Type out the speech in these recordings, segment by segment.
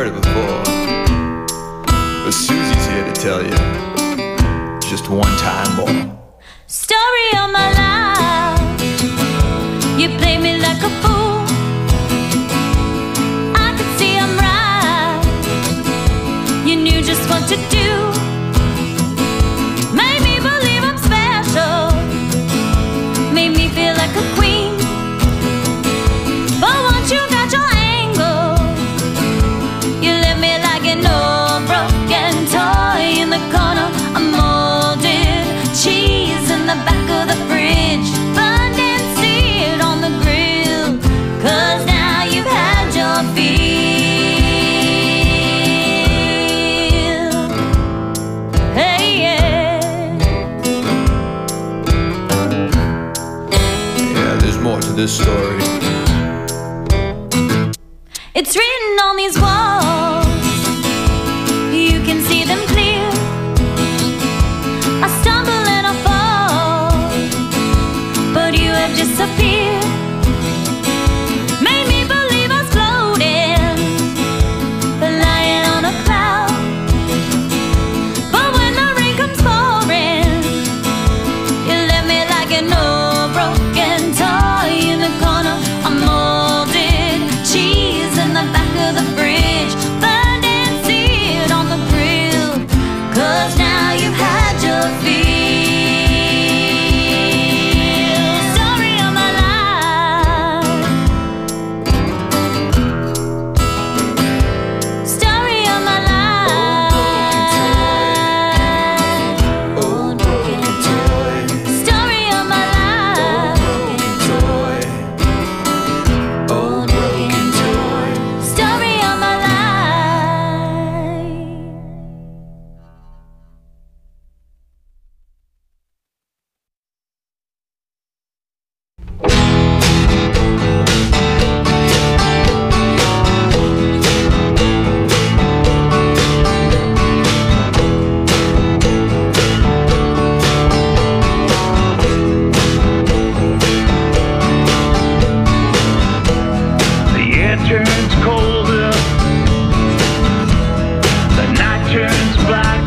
heard it before, but Susie's here to tell you just one time more. Story of my life, you play me like a fool. I could see I'm right, you knew just what to do. Made me believe I'm special, made me feel like a queen. But once you got your angle, you left me like an old broken toy in the corner. A molded cheese in the back of the fridge, burned and seared on the grill. 'Cause now you've had your fill. Hey, yeah. Yeah, there's more to this story. It's written on these walls, you can see them clear. I stumble and I fall, but you have disappeared. Made me believe I was floating, lying on a cloud. But when the rain comes pouring, you left me like an old broken toy in the corner. A molded cheese in the back of the fridge, burned and seared on the grill. 'Cause now you've had your fill. Story of my life, story of my life. Old broken toy. Story of my life. Old broken toy. Story of my life. The air turns colder, the night turns black.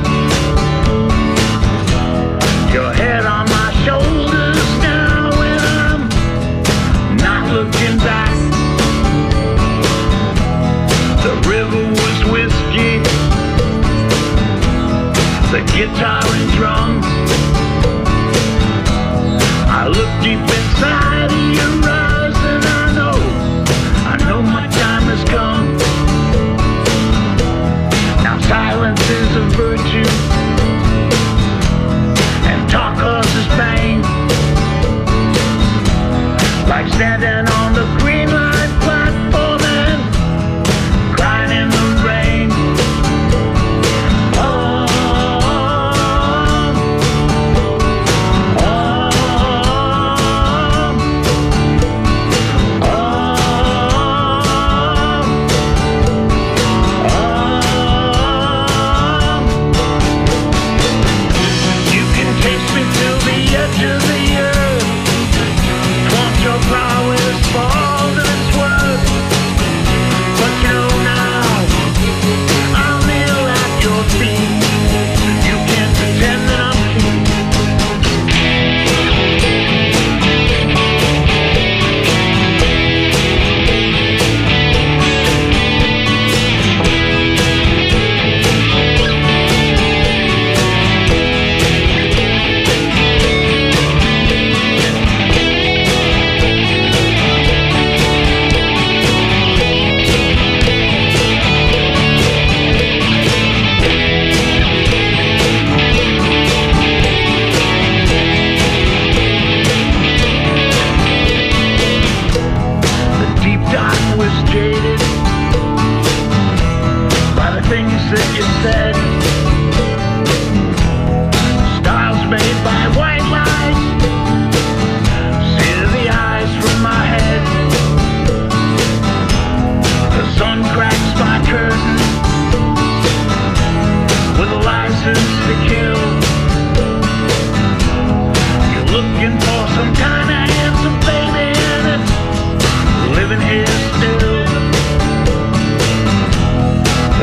Your head on my shoulders now, and I'm not looking back. The river was whiskey, the guitar and drums. I look deep inside of your eyes, and I know my time has come. Now silence is a virtue, and talk causes pain. Like standing on the green line platform and crying in the rain. Oh, you can taste me till the edge of the earth. Want your prowess for all that it's worth. But you know now, I'll kneel at your feet. You can't pretend that I'm king. The deep dark was jaded by the things that you said. Styles made by white lies, see the eyes from my head. The sun cracks my curtain with a license to kill. You're looking for some kind of handsome baby, and it's living here still.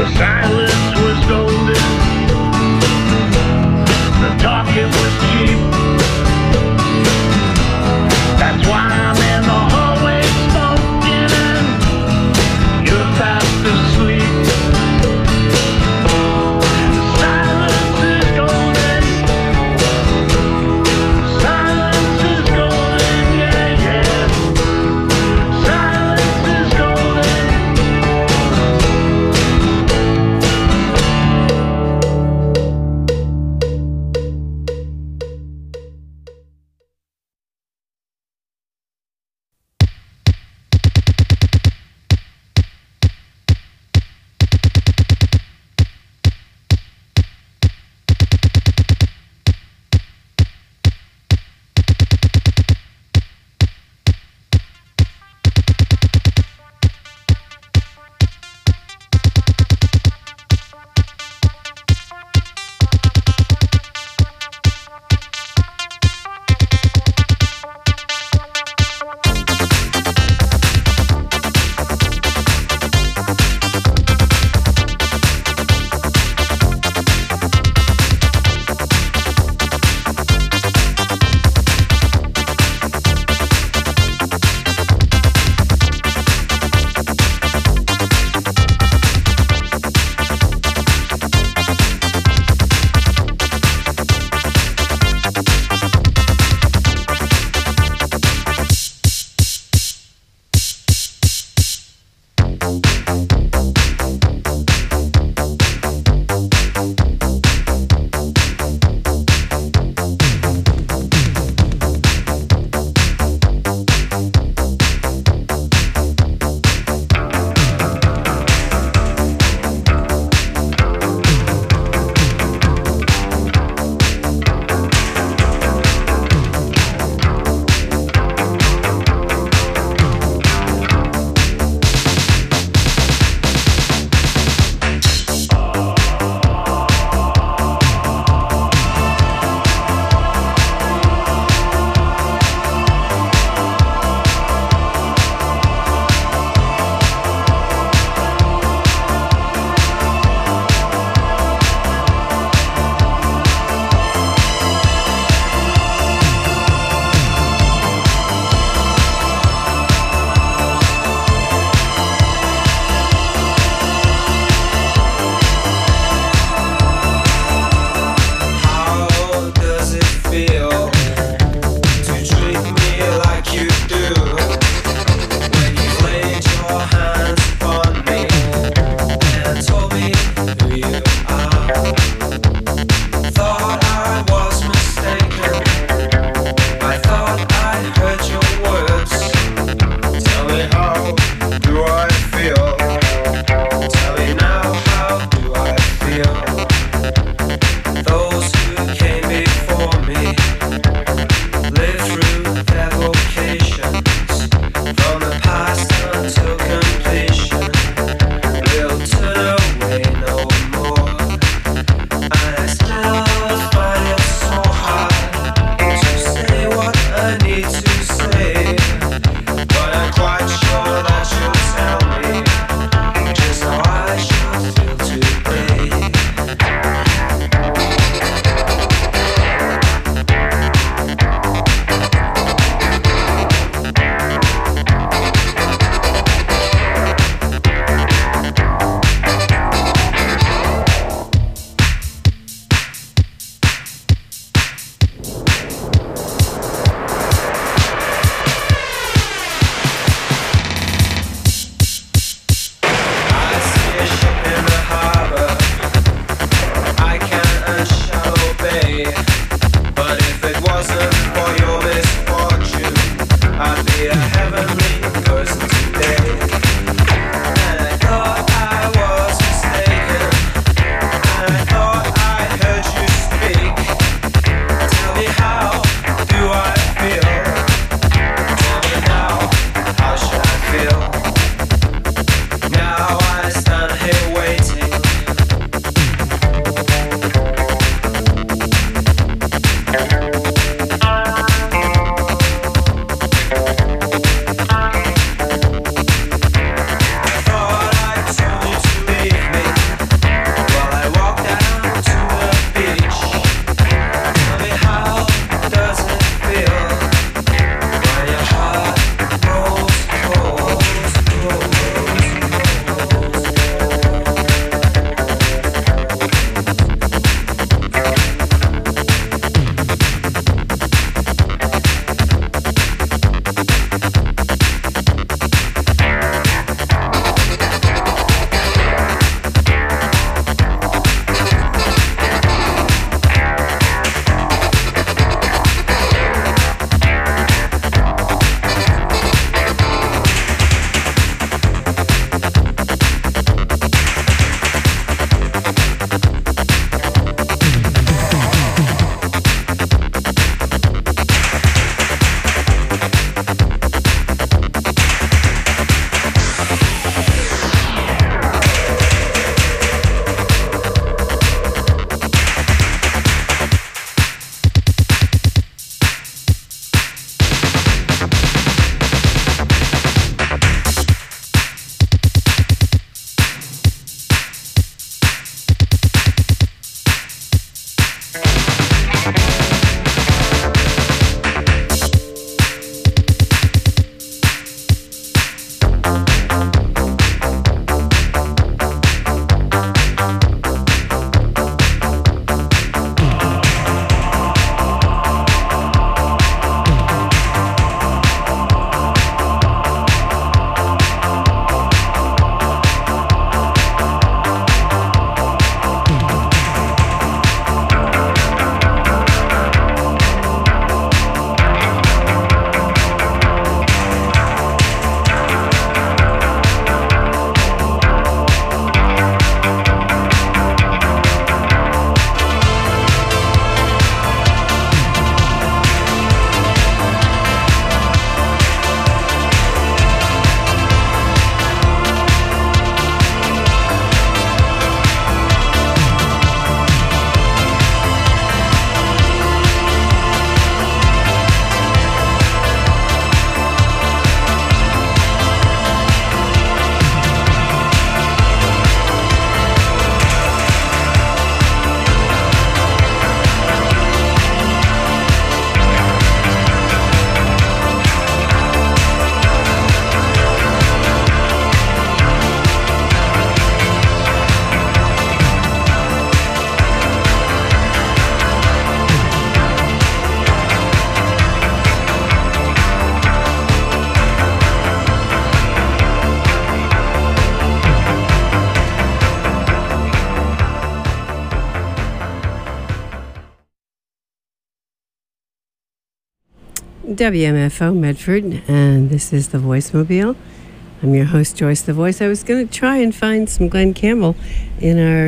WMFO Medford, and this is the Voicemobile. I'm your host, Joyce the Voice. I was going to try and find some Glenn Campbell in our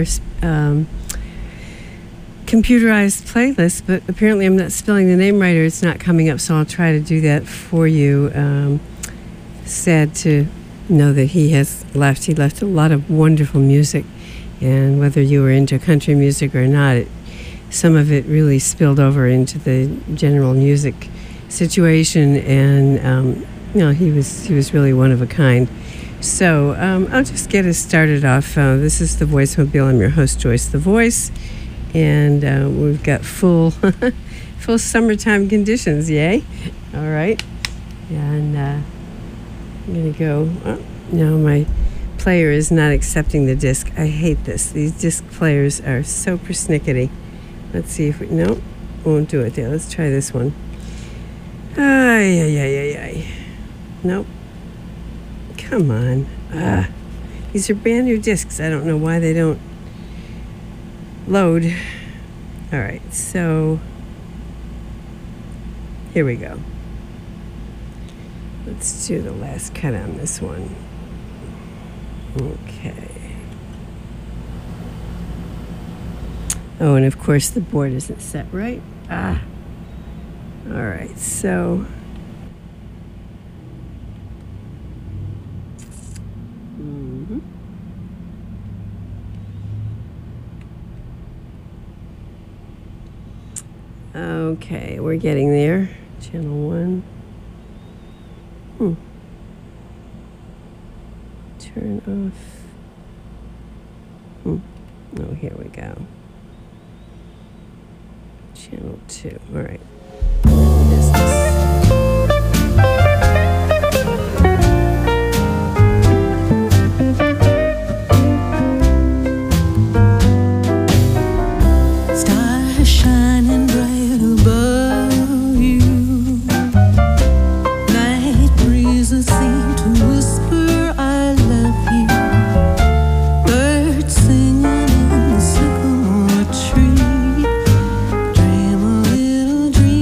computerized playlist, but apparently I'm not spelling the name right or it's not coming up, so I'll try to do that for you. Sad to know that he has left. He left a lot of wonderful music, and whether you were into country music or not, some of it really spilled over into the general music situation, and he was really one of a kind. So I'll just get us started off. This is the Voicemobile. I'm your host, Joyce the Voice, and we've got full summertime conditions. Yay! All right, and I'm gonna go. Oh, no, my player is not accepting the disc. I hate this. These disc players are so persnickety. Let's see if we... No, won't do it there. Let's try this one. Ay. Nope. Come on. These are brand new discs. I don't know why they don't load. All right, so here we go. Let's do the last cut on this one. Okay. Oh, and of course the board isn't set right. All right, so okay, we're getting there. Channel 1. Turn off. Oh, here we go. Channel 2. All right. Stars shining bright above you. Night breezes seem to whisper, I love you. Birds singing in the sycamore tree. Dream a little dream.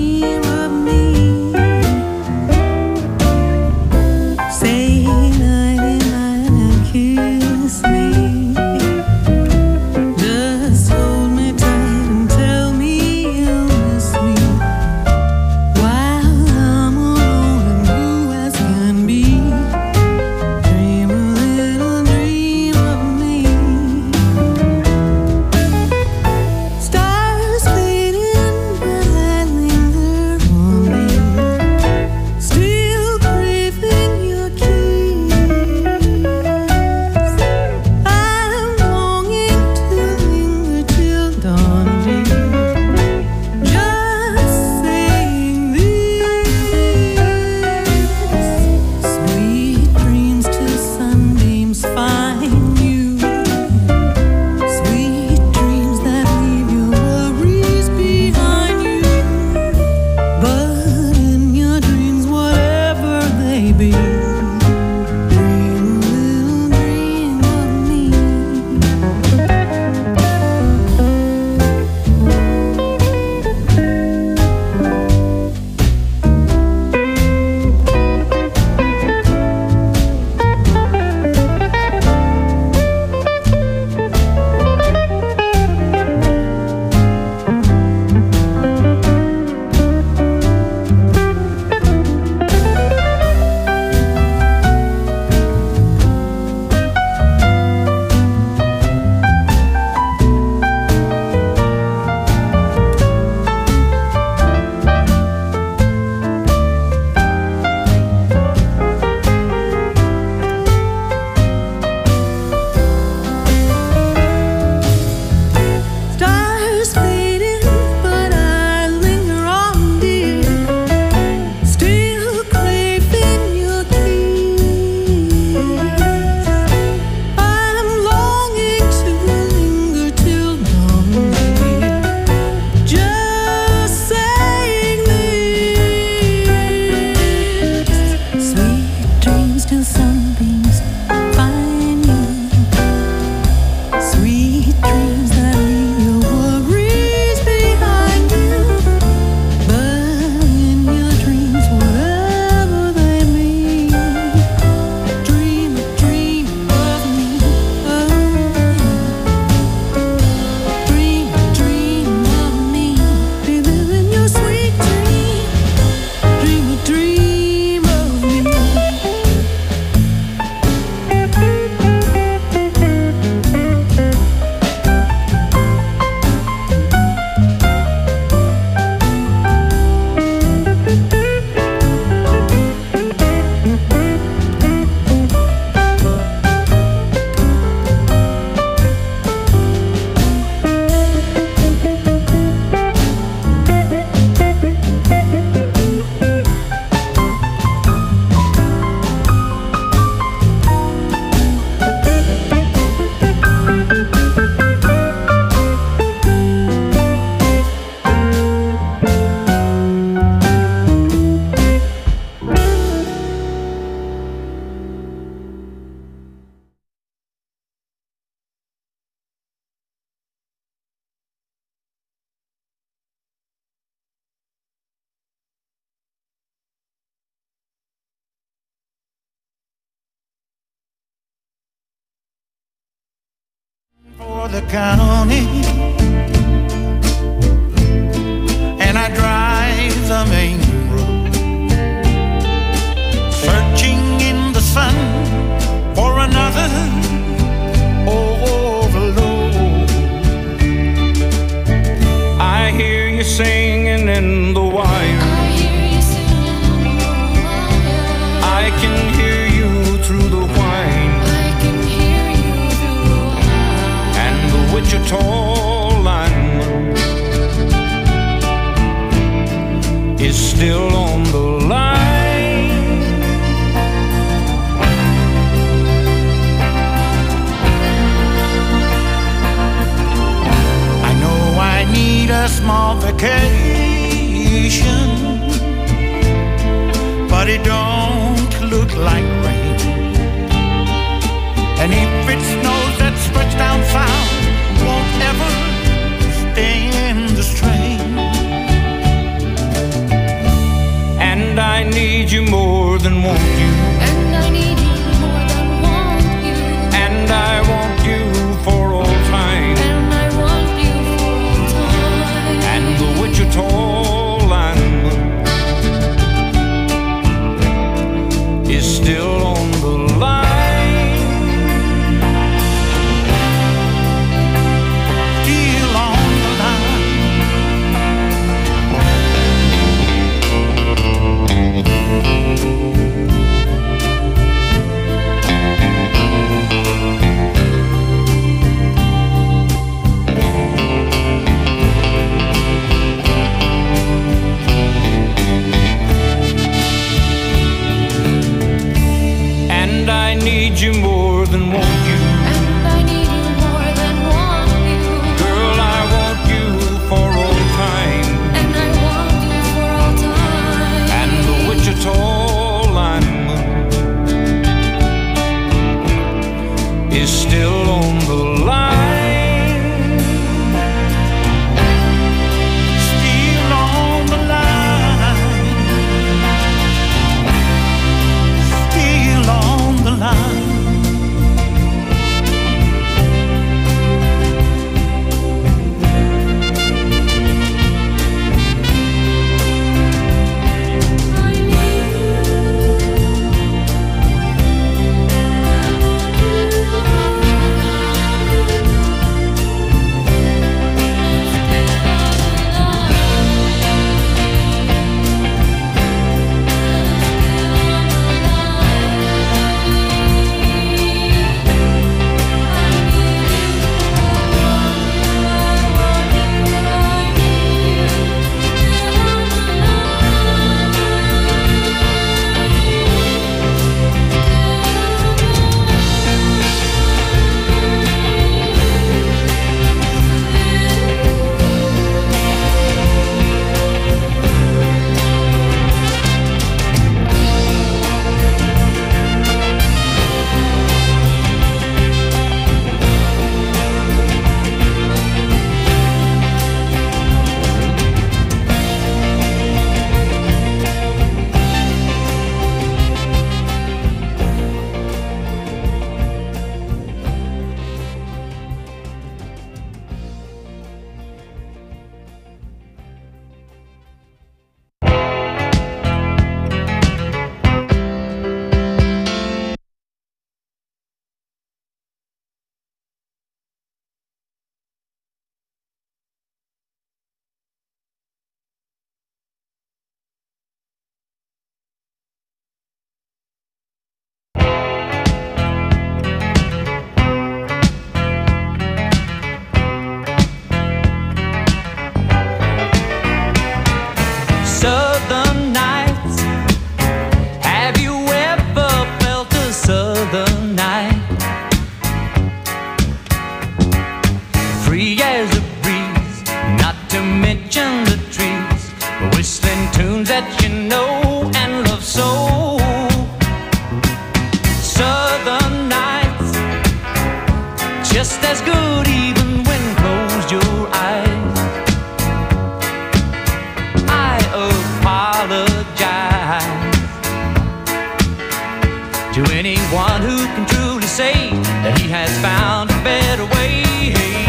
for the county, and I drive the main road, searching in the sun for another overload. I hear you singing in the wire. I can hear you through the whine. And the Wichita lineman is still on the line. I know I need a small vacation, but it don't look like rain. And if it snows, that stretch down south won't ever stay in this train. And I need you more than want you. And I need you more than want you. And I want you for all time. And I want you for all time. And the Wichita lineman is still on the line. Still on the line. And I need you more than want you. And I need you more than want you. Girl, I want you for all time. And I want you for all time. And the Wichita lineman is still on the line. Still on the line. Still on the line. Southern nights. Have you ever felt a southern night? Free as a breeze, not to mention the trees, whistling tunes that you know and love so. Southern nights, just as good even when closed your eyes. I apologize to anyone who can truly say that he has found a better way.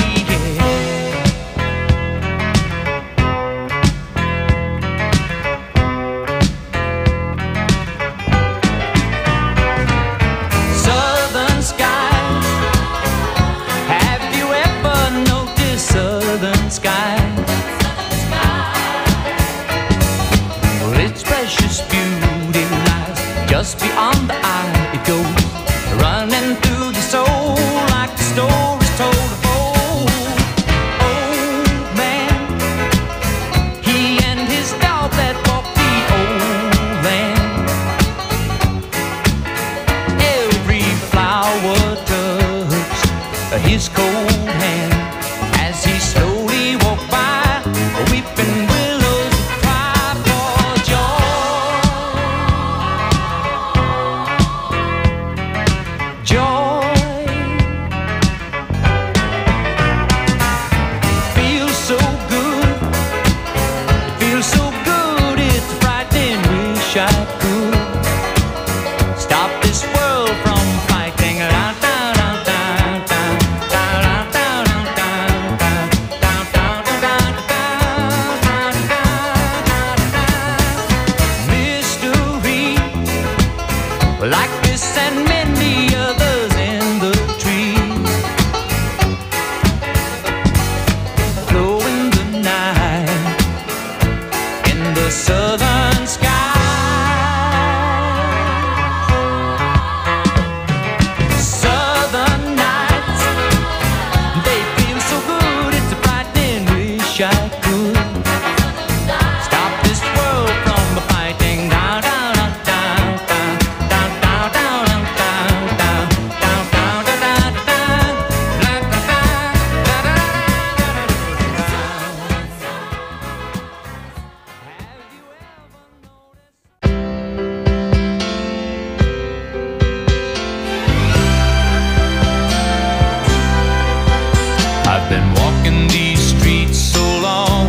walking these streets so long,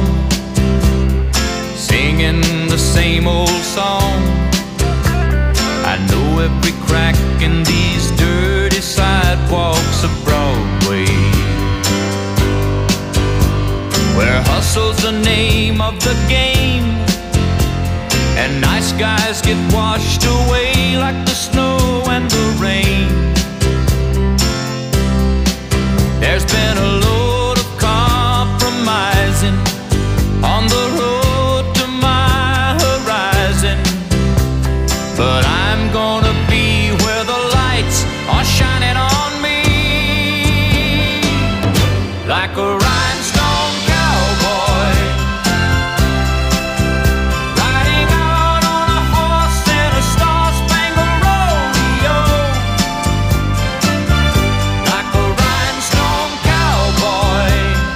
singing the same old song. I know every crack in these dirty sidewalks of Broadway, where hustle's the name of the game, and nice guys get washed away like the snow and the rain. There's been a load of compromising on the road to my horizon, but I'm gonna be where the lights are shining on me, like a rhinestone cowboy, riding out on a horse in a star-spangled rodeo, like a rhinestone cowboy,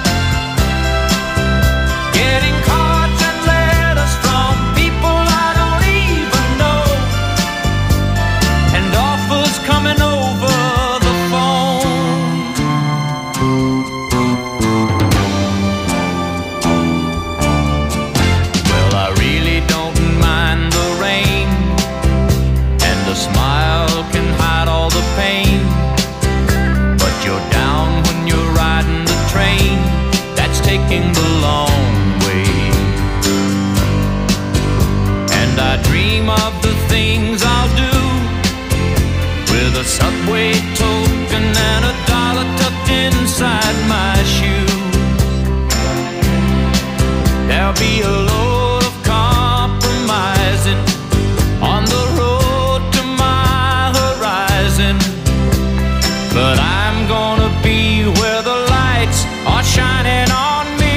getting cards and letters from people I don't even know, and offers coming over the phone. Well, I really don't mind the rain, and a smile can hide all the pain, but you're down when you're riding the train that's taking the long way. And I dream of the things I'll do with a subway token and a dollar tucked inside my shoe. There'll be a load of compromising on the road to my horizon, but I'm gonna be where the lights are shining on me,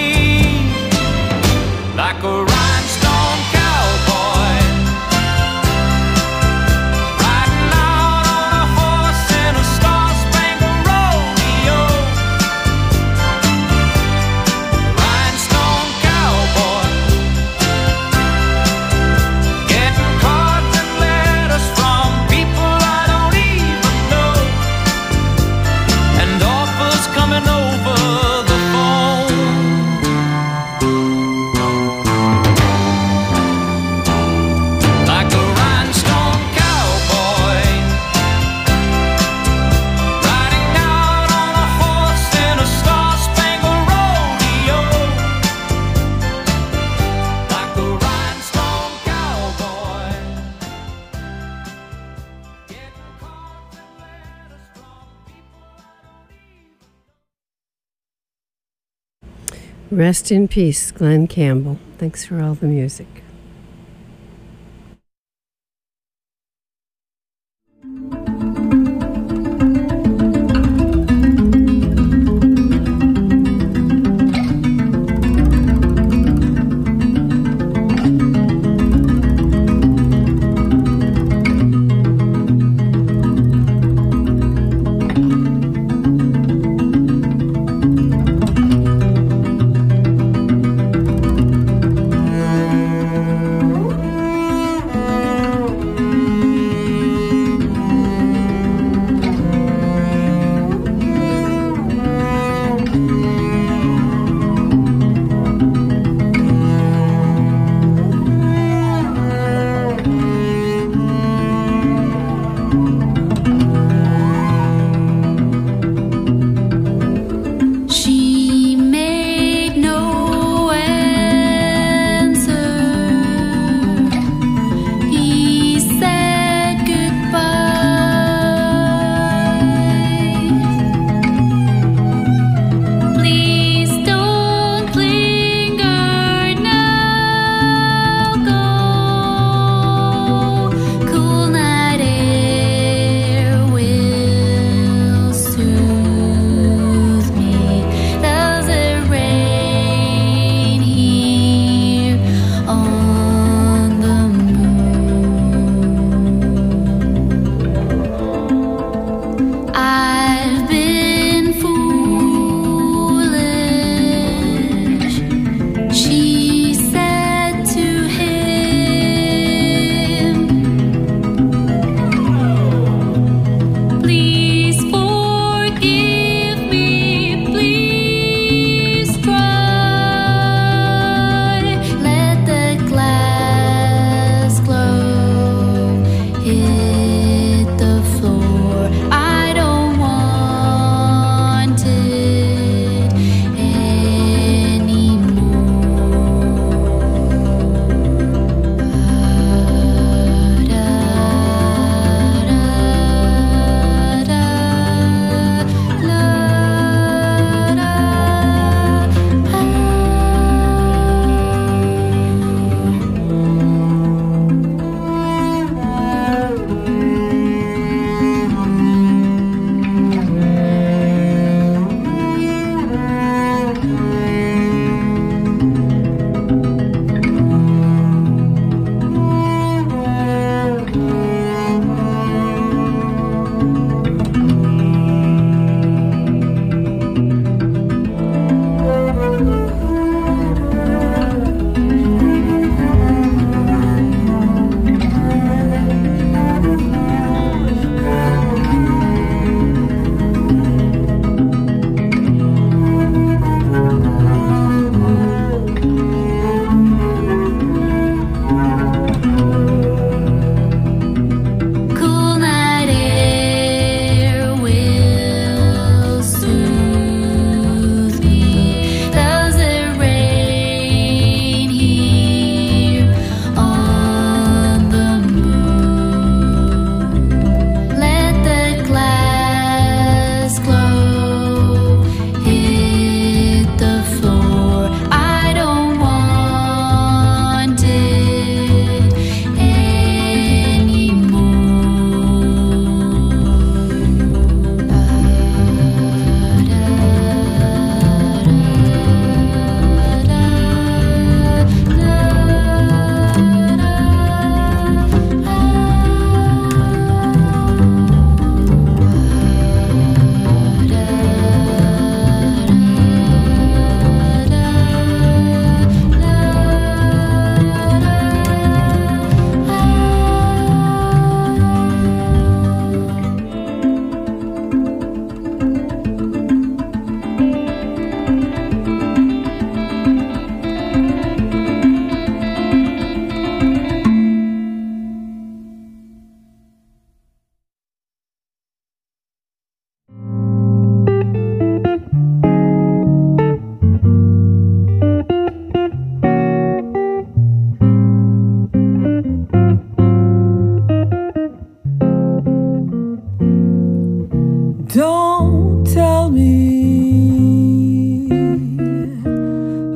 like a rhinestone cowboy, riding out on a horse in a star-spangled rodeo, rhinestone cowboy, getting cards and letters from people I don't even know, and offers coming over the phone. Like a rhinestone cowboy, riding out on a horse in a star-spangled rodeo, like a rhinestone cowboy, getting cards and letters from people I don't even. Rest in peace, Glenn Campbell. Thanks for all the music.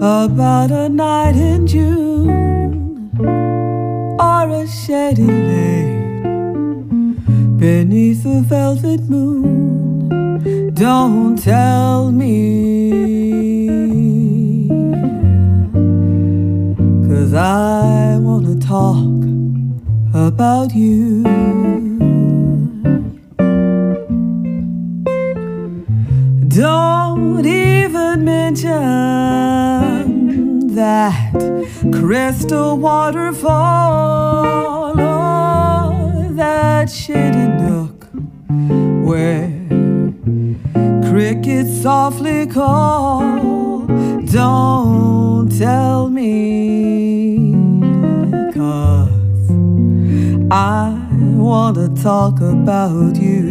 about a night in June or a shady lane beneath a velvet moon. Don't tell me, 'cause I wanna talk about you. Don't even mention that crystal waterfall or that shady nook where crickets softly call. Don't tell me, 'cause I wanna talk about you.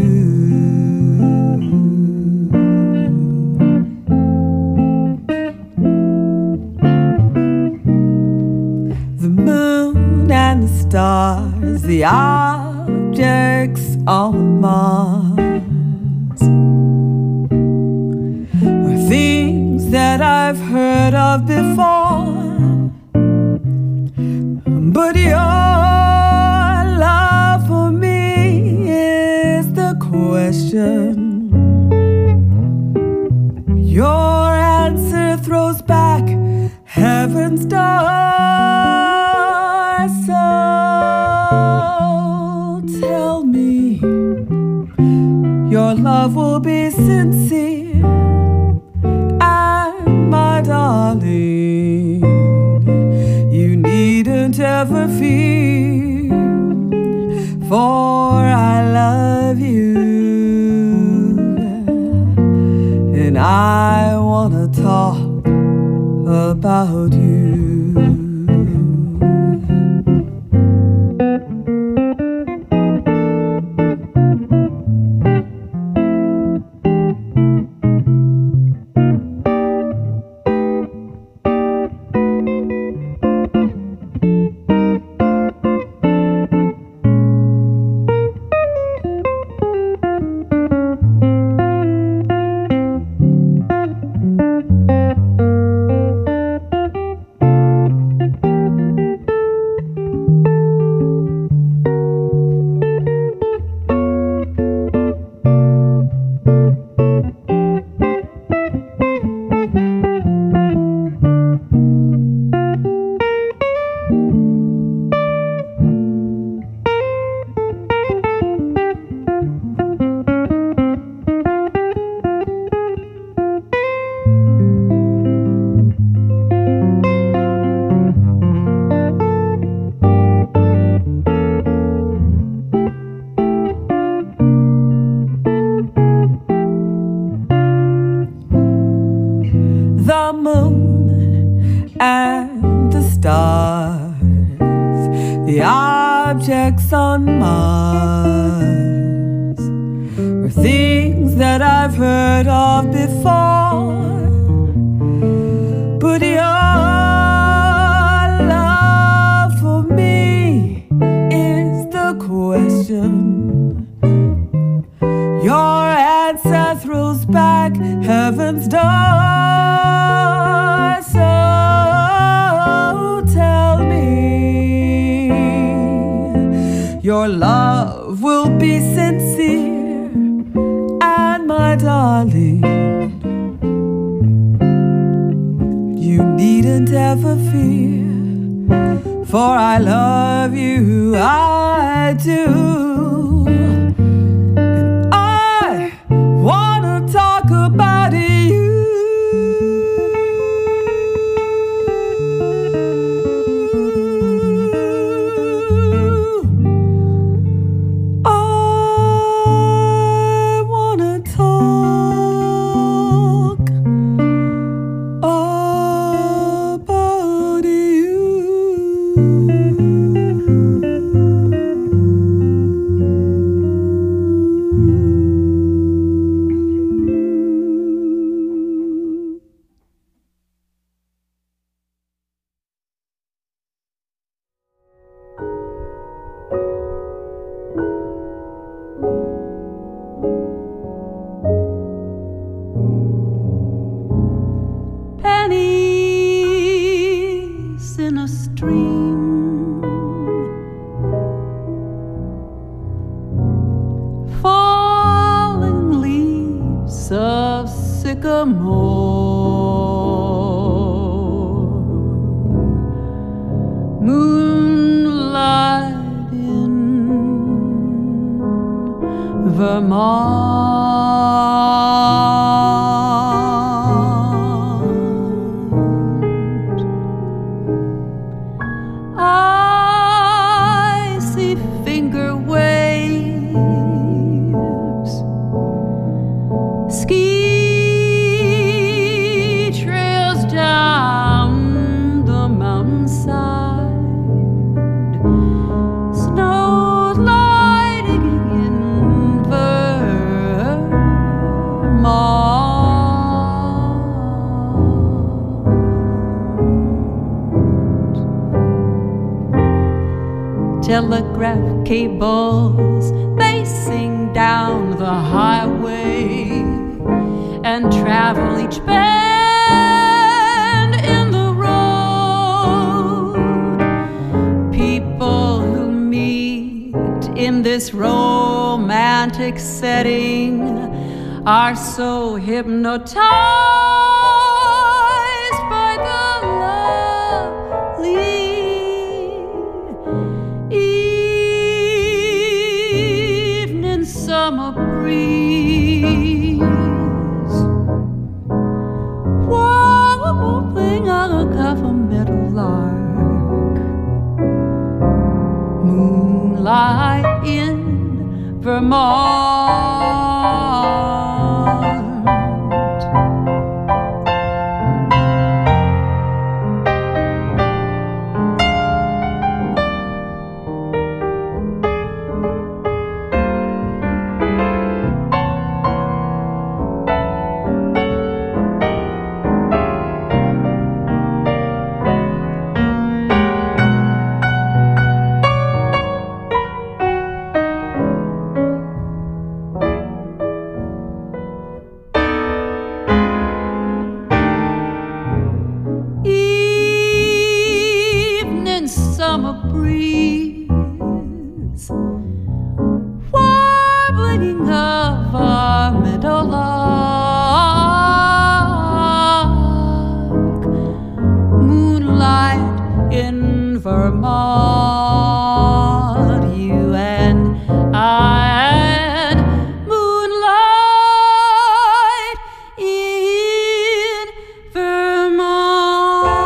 And the stars, the objects on Mars, are things that I've heard of before. But your love for me is the question. Your answer throws back heaven's door. So tell me your love will be sincere, and my darling, you needn't ever fear, for I love you, and I wanna talk about you. Objects on Mars are things that I've heard of before. But your love for me is the question. Your answer throws back heaven's door. So tell me your love will be sincere, and my darling, you needn't ever fear, for I love you, I do, and I wanna talk about you. dream. Falling leaves of sycamore, moonlight in Vermont. I see finger waves, ski trails down the mountainside, snow gliding in Vermont. Telegraph cables, they sing down the highway and travel each bend in the road. People who meet in this romantic setting are so hypnotized by the lovely evening summer breeze, warbling on a cover meadowlark, moonlight in Vermont. Evening summer breeze, warbling of our meadowlark, moonlight in Vermont, you and I, and moonlight in Vermont.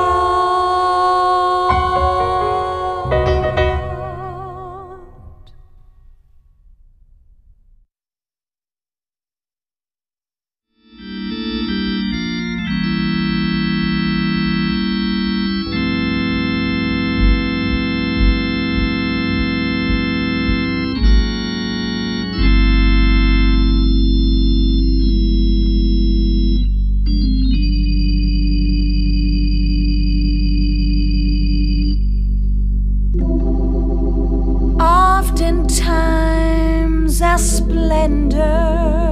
Oftentimes our splendor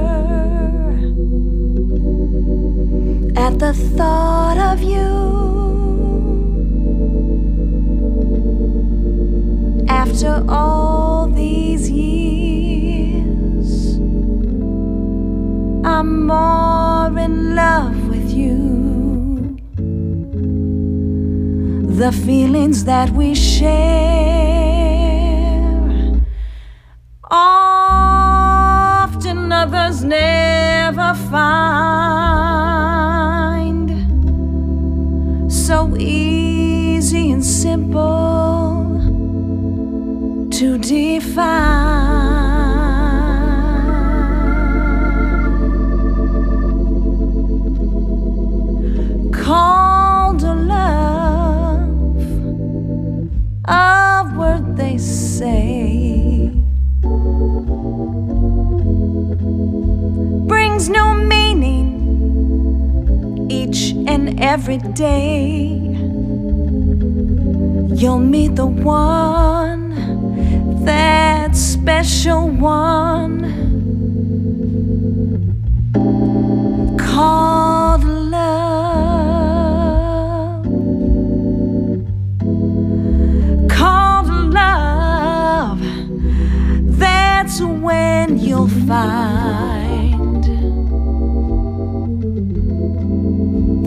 at the thought of you, after all these years, I'm more in love with you. The feelings that we share, often others never find. So easy and simple to define. Called a love, a word they say, brings no meaning each and every day. You'll meet the one, that special one, called love.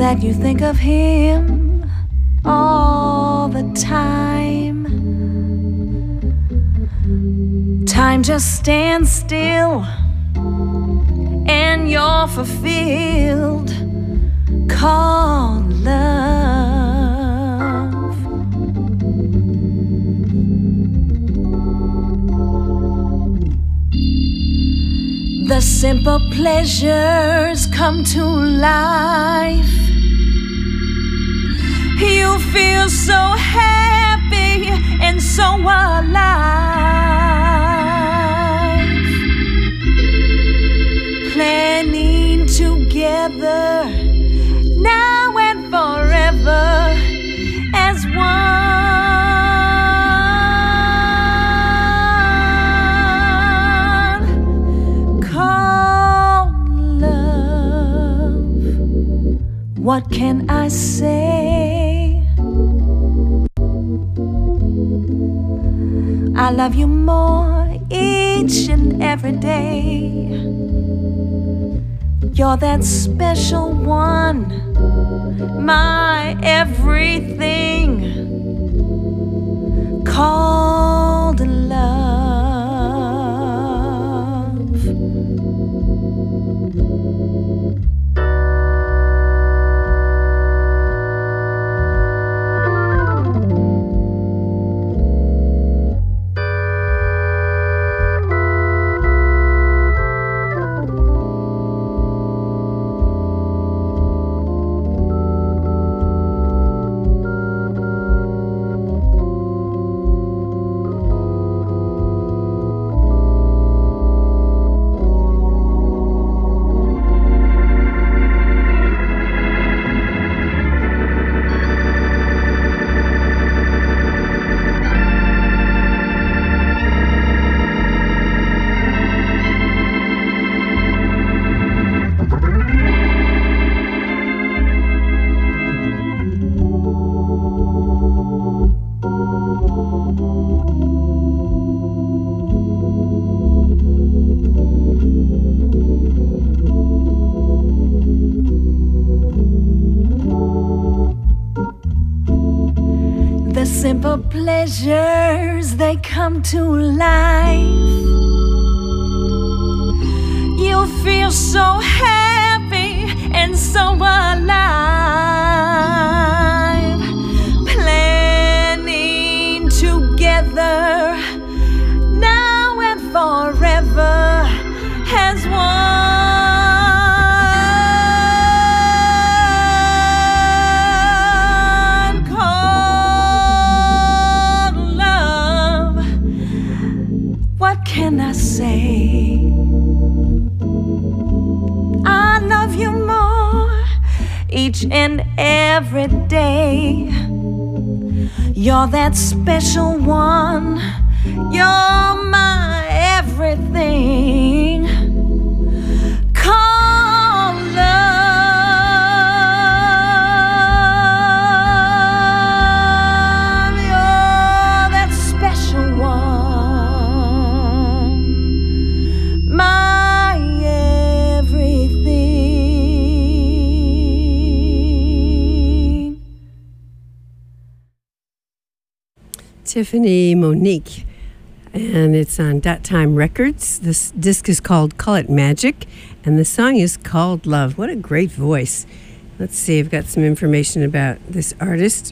that you think of him all the time. Time just stands still and you're fulfilled, called love. The simple pleasures come to life. You feel so happy and so alive. Planning together now and forever as one. Called love. What can I say? I love you more each and every day. You're that special one, my everything, called love. Simple pleasures, they come to life. You feel so happy and so alive. Planning together now and forever as one. Can I say? I love you more each and every day. You're that special one. You're my everything. Call love. You're that special one. My everything. Tiffany Monique, and it's on Dot Time Records. This disc is called Call It Magic, and the song is called Love. What a great voice. Let's see, I've got some information about this artist.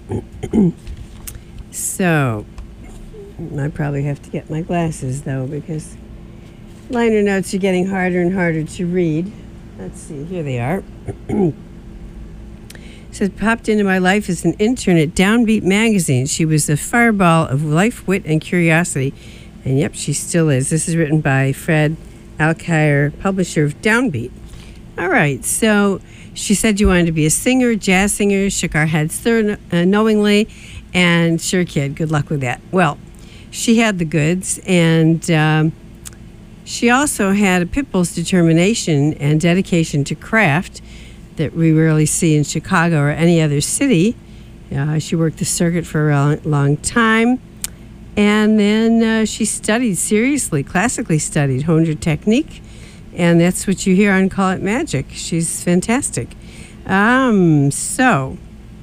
So, I probably have to get my glasses, though, because liner notes are getting harder and harder to read. Let's see, here they are. It says, popped into my life as an intern at Downbeat magazine. She was a fireball of life, wit, and curiosity. And yep, she still is. This is written by Fred Alkire, publisher of Downbeat. All right, so she said you wanted to be a singer, jazz singer, shook our heads knowingly, and sure, kid, good luck with that. Well, she had the goods, and she also had a pitbull's determination and dedication to craft that we rarely see in Chicago or any other city. She worked the circuit for a long time. And then she studied seriously, classically studied, honed her technique. And that's what you hear on Call It Magic. She's fantastic. So,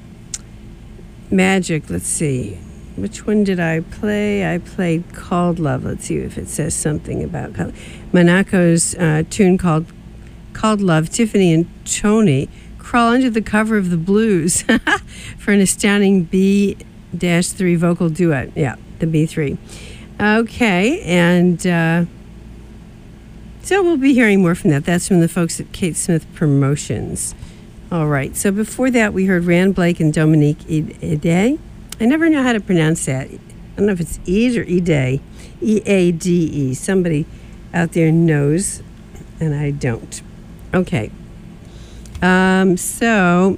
Magic, let's see. Which one did I play? I played Called Love. Let's see if it says something about Monaco's tune called Called Love. Tiffany and Tony crawl under the cover of the blues for an astounding B-3 vocal duet. Yeah, the B3. Okay, and so we'll be hearing more from that. That's from the folks at Kate Smith Promotions. All right, so before that, we heard Rand Blake and Dominique Ede. I never know how to pronounce that. I don't know if it's Ede or Ede. E-A-D-E. Somebody out there knows, and I don't. Okay. So,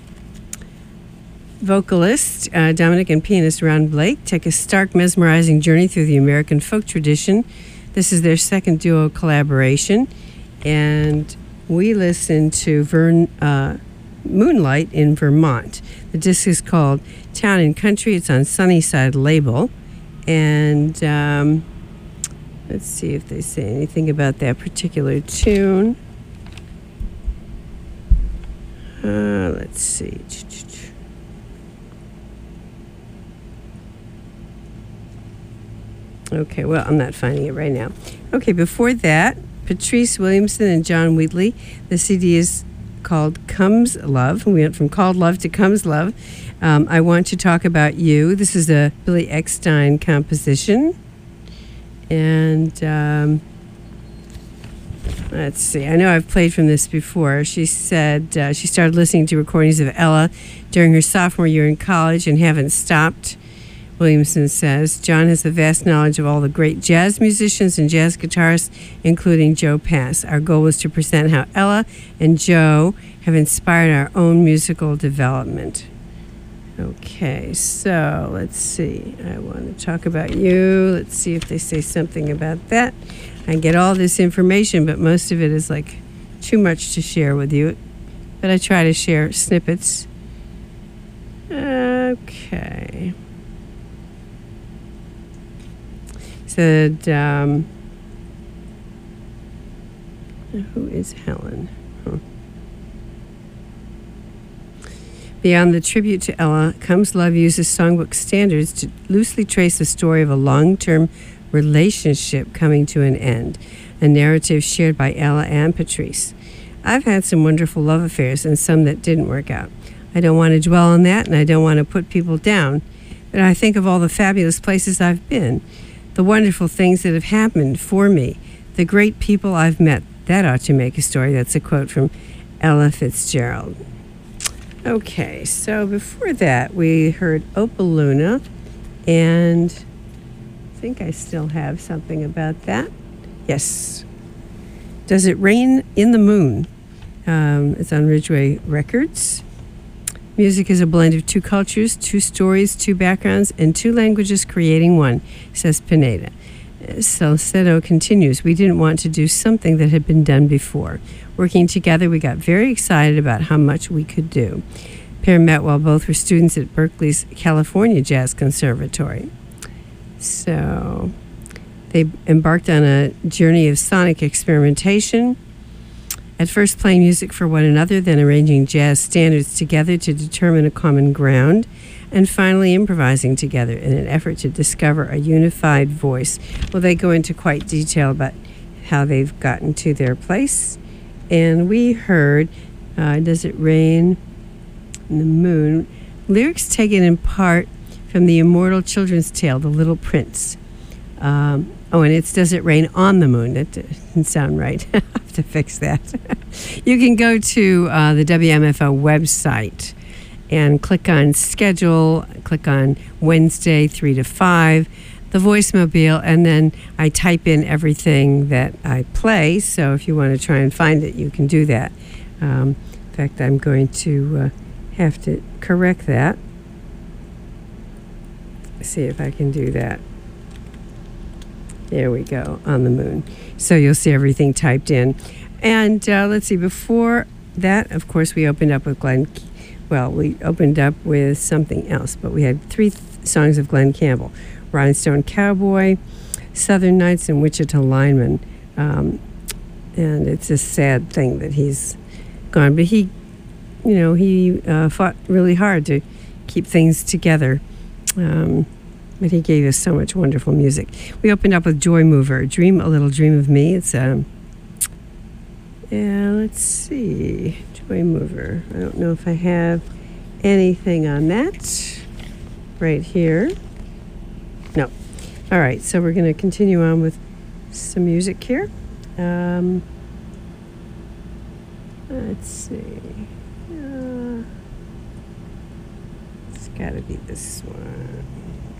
vocalist Dominic and pianist Rand Blake take a stark, mesmerizing journey through the American folk tradition. This is their second duo collaboration, and we listened to Moonlight in Vermont. The disc is called Town and Country. It's on Sunnyside label, and let's see if they say anything about that particular tune. Let's see. Okay, well, I'm not finding it right now. Okay, before that, Patrice Williamson and John Wheatley. The CD is called Comes Love. We went from Called Love to Comes Love. I Want to Talk About You. This is a Billy Eckstine composition. And let's see. I know I've played from this before. She said she started listening to recordings of Ella during her sophomore year in college and haven't stopped. Williamson says John has a vast knowledge of all the great jazz musicians and jazz guitarists, including Joe Pass. Our goal was to present how Ella and Joe have inspired our own musical development. Okay, so let's see. I want to talk about you. Let's see if they say something about that. I get all this information, but most of it is like too much to share with you. But I try to share snippets. Okay. Said, who is Helen? Beyond the tribute to Ella, Comes Love uses songbook standards to loosely trace the story of a long-term relationship coming to an end, a narrative shared by Ella and Patrice. I've had some wonderful love affairs and some that didn't work out. I don't want to dwell on that, and I don't want to put people down, but I think of all the fabulous places I've been, the wonderful things that have happened for me, the great people I've met. That ought to make a story. That's a quote from Ella Fitzgerald. Okay, so before that, we heard Opaluna, and I think I still have something about that. Yes. Does It Rain in the Moon? It's on Ridgeway Records. Music is a blend of two cultures, two stories, two backgrounds, and two languages creating one, says Pineda. Salcedo continues, we didn't want to do something that had been done before. Working together, we got very excited about how much we could do. Pear met while both were students at Berkeley's California Jazz Conservatory. So they embarked on a journey of sonic experimentation, at first playing music for one another, then arranging jazz standards together to determine a common ground, and finally improvising together in an effort to discover a unified voice. Well, they go into quite detail about how they've gotten to their place. And we heard Does It Rain in the Moon? Lyrics taken in part from the immortal children's tale, The Little Prince. And it's Does It Rain on the Moon? That didn't sound right. I have to fix that. You can go to the WMFO website and click on schedule, click on Wednesday 3 to 5, the voicemobile, and then I type in everything that I play. So if you want to try and find it, you can do that. In fact, I'm going to have to correct that. See if I can do that. There we go, on the moon. So you'll see everything typed in. And let's see, before that, of course, we opened up with we opened up with something else, but we had three songs of Glenn Campbell: Rhinestone Cowboy, Southern Nights, and Wichita Lineman. And it's a sad thing that he's gone, but he he fought really hard to keep things together. But he gave us so much wonderful music. We opened up with Joy Mover, Dream a Little Dream of Me. It's let's see, Joy Mover. I don't know if I have anything on that right here. No. All right, so we're going to continue on with some music here. Let's see. It's got to be this one.